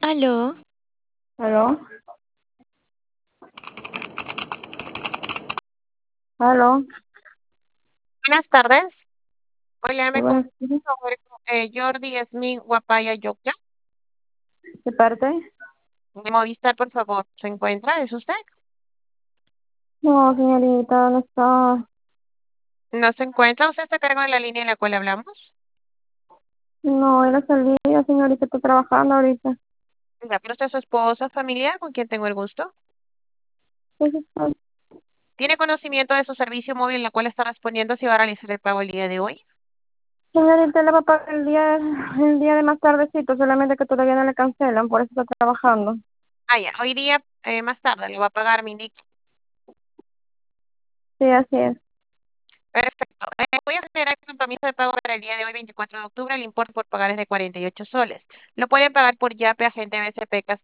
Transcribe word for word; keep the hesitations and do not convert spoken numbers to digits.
Aló, ¿Aló? ¿Aló? buenas tardes. Hola, Sí, me buenas comunico tardes. sobre eh, Jordi Smith Guapaya Yocya, ¿De parte? de Movistar, por favor. ¿Se encuentra? ¿Es usted? No, señorita, no está. ¿No se encuentra? ¿Usted está a cargo de la línea en la cual hablamos? No, él ha salido, señorita, está trabajando ahorita. Ya, pero usted es su esposa, familiar, con quien tengo el gusto. Pues está. ¿Tiene conocimiento de su servicio móvil en la cual está respondiendo si va a realizar el pago el día de hoy? Señorita, le va a pagar el día, el día de más tardecito, solamente que todavía no le cancelan, por eso está trabajando. Ah, ya, hoy día, eh, más tarde, lo va a pagar, me indica. Sí, así es. Perfecto. Eh, voy a generar el compromiso de pago para el día de hoy, veinticuatro de octubre. El importe por pagar es de cuarenta y ocho soles. Lo pueden pagar por Yape, agente B C P,